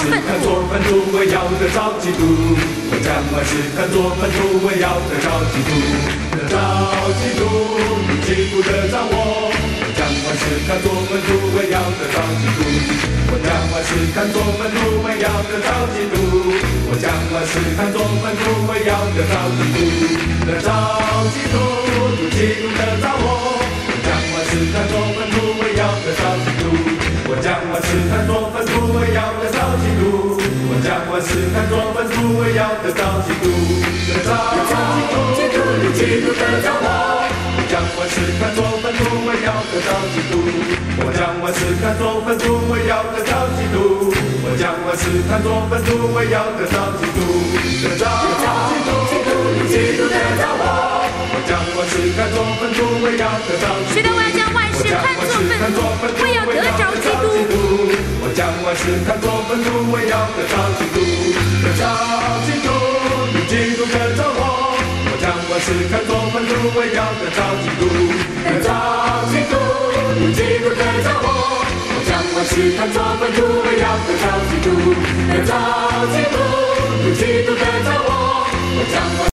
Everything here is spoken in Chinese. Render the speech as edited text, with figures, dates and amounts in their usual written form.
事看作粪土，我要得着基督。我将万事看作粪土，我要得着基督。得着基督，用基督得着我。我将万事看作粪土，我要得着基督。我将万事看作粪土，我要得着基督。我将万事看作粪土，我要得着基督。得着基督，用基督得着我。我将万事看作粪土，我要得着基督。我将万事看作粪土，我要得着基督。我将万事看作粪土，我要得着基督。得着基督，用基督得着我。我将万事看作粪土，我要得着基督。我将万事看作粪土，我要得着基督。我将万事看作粪土，我要得着基督。得着基督，用基督得着我。我将万事看作粪土，我要得着基督。 是的，我要将万事看作粪土，我要得着基督。 我将万事看作粪土，我要得着基督。得着基督，用基督得着我。我将万事看作粪土，我要得着基督。得着基督，用基督得着我。我将万事看作粪土，我要得着基督。得着基督，用基督得着我。我将